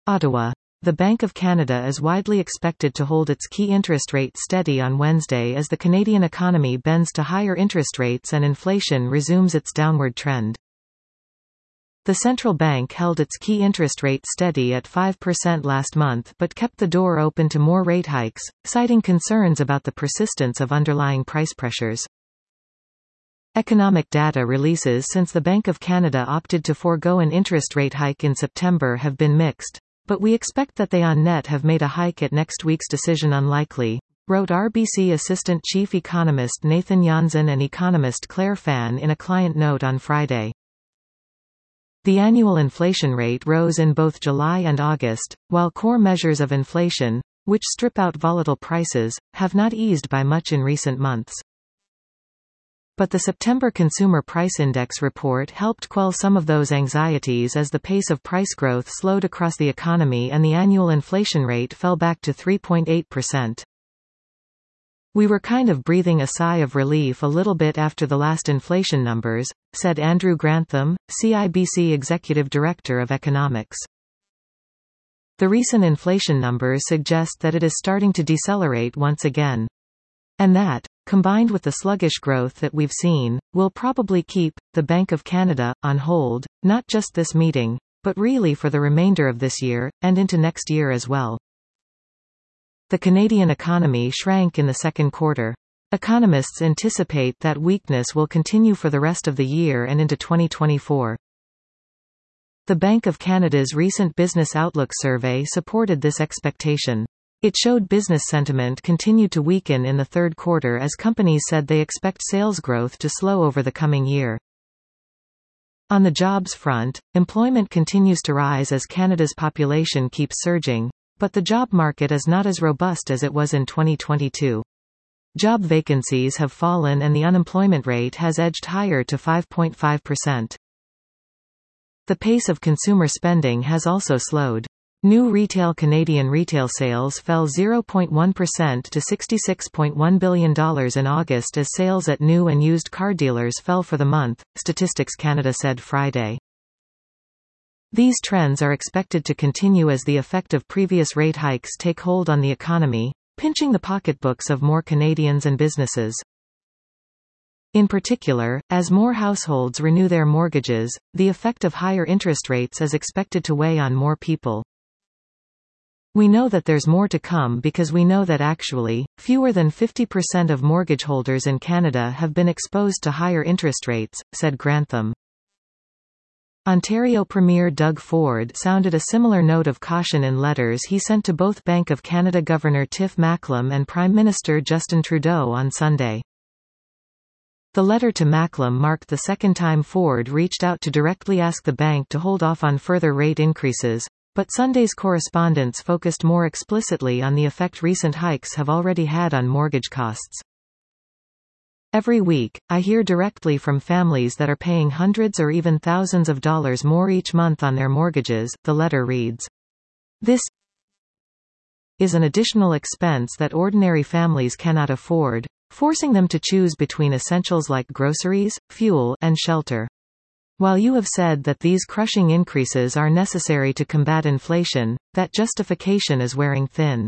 Ottawa. The Bank of Canada is widely expected to hold its key interest rate steady on Wednesday as the Canadian economy bends to higher interest rates and inflation resumes its downward trend. The central bank held its key interest rate steady at 5% last month but kept the door open to more rate hikes, citing concerns about the persistence of underlying price pressures. Economic data releases since the Bank of Canada opted to forego an interest rate hike in September have been mixed, but we expect that they on net have made a hike at next week's decision unlikely, wrote RBC Assistant Chief Economist Nathan Janzen and economist Claire Fan in a client note on Friday. The annual inflation rate rose in both July and August, while core measures of inflation, which strip out volatile prices, have not eased by much in recent months. But the September Consumer Price Index report helped quell some of those anxieties as the pace of price growth slowed across the economy and the annual inflation rate fell back to 3.8%. "We were kind of breathing a sigh of relief a little bit after the last inflation numbers," said Andrew Grantham, CIBC Executive Director of Economics. "The recent inflation numbers suggest that it is starting to decelerate once again. And that, combined with the sluggish growth that we've seen, will probably keep the Bank of Canada on hold, not just this meeting, but really for the remainder of this year, and into next year as well." The Canadian economy shrank in the second quarter. Economists anticipate that weakness will continue for the rest of the year and into 2024. The Bank of Canada's recent Business Outlook survey supported this expectation. It showed business sentiment continued to weaken in the third quarter as companies said they expect sales growth to slow over the coming year. On the jobs front, employment continues to rise as Canada's population keeps surging, but the job market is not as robust as it was in 2022. Job vacancies have fallen and the unemployment rate has edged higher to 5.5%. The pace of consumer spending has also slowed. New retail Canadian retail sales fell 0.1% to $66.1 billion in August as sales at new and used car dealers fell for the month, Statistics Canada said Friday. These trends are expected to continue as the effect of previous rate hikes take hold on the economy, pinching the pocketbooks of more Canadians and businesses. In particular, as more households renew their mortgages, the effect of higher interest rates is expected to weigh on more people. "We know that there's more to come because we know that actually, fewer than 50% of mortgage holders in Canada have been exposed to higher interest rates," said Grantham. Ontario Premier Doug Ford sounded a similar note of caution in letters he sent to both Bank of Canada Governor Tiff Macklem and Prime Minister Justin Trudeau on Sunday. The letter to Macklem marked the second time Ford reached out to directly ask the bank to hold off on further rate increases, but Sunday's correspondence focused more explicitly on the effect recent hikes have already had on mortgage costs. "Every week, I hear directly from families that are paying hundreds or even thousands of dollars more each month on their mortgages," the letter reads. "This is an additional expense that ordinary families cannot afford, forcing them to choose between essentials like groceries, fuel, and shelter. While you have said that these crushing increases are necessary to combat inflation, that justification is wearing thin."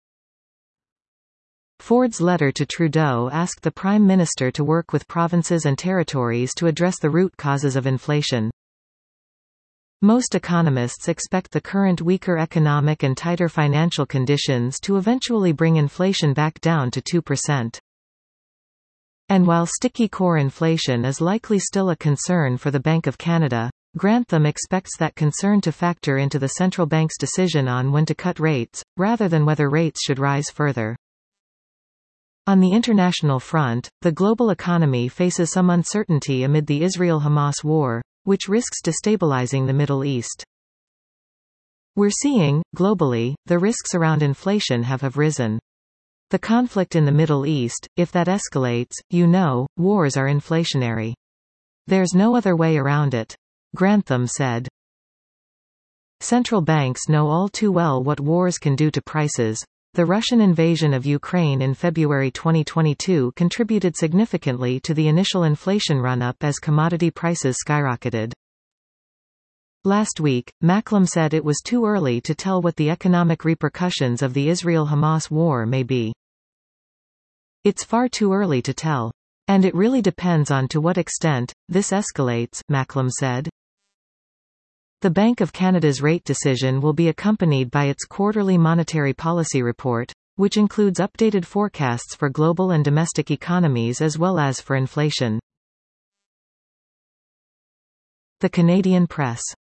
Ford's letter to Trudeau asked the Prime Minister to work with provinces and territories to address the root causes of inflation. Most economists expect the current weaker economic and tighter financial conditions to eventually bring inflation back down to 2%. And while sticky core inflation is likely still a concern for the Bank of Canada, Grantham expects that concern to factor into the central bank's decision on when to cut rates, rather than whether rates should rise further. On the international front, the global economy faces some uncertainty amid the Israel-Hamas war, which risks destabilizing the Middle East. "We're seeing, globally, the risks around inflation have risen. The conflict in the Middle East, if that escalates, wars are inflationary. There's no other way around it," Grantham said. Central banks know all too well what wars can do to prices. The Russian invasion of Ukraine in February 2022 contributed significantly to the initial inflation run-up as commodity prices skyrocketed. Last week, Macklem said it was too early to tell what the economic repercussions of the Israel-Hamas war may be. It's far too early to tell. And it really depends on to what extent this escalates, Macklem said. The Bank of Canada's rate decision will be accompanied by its quarterly monetary policy report, which includes updated forecasts for global and domestic economies as well as for inflation. The Canadian press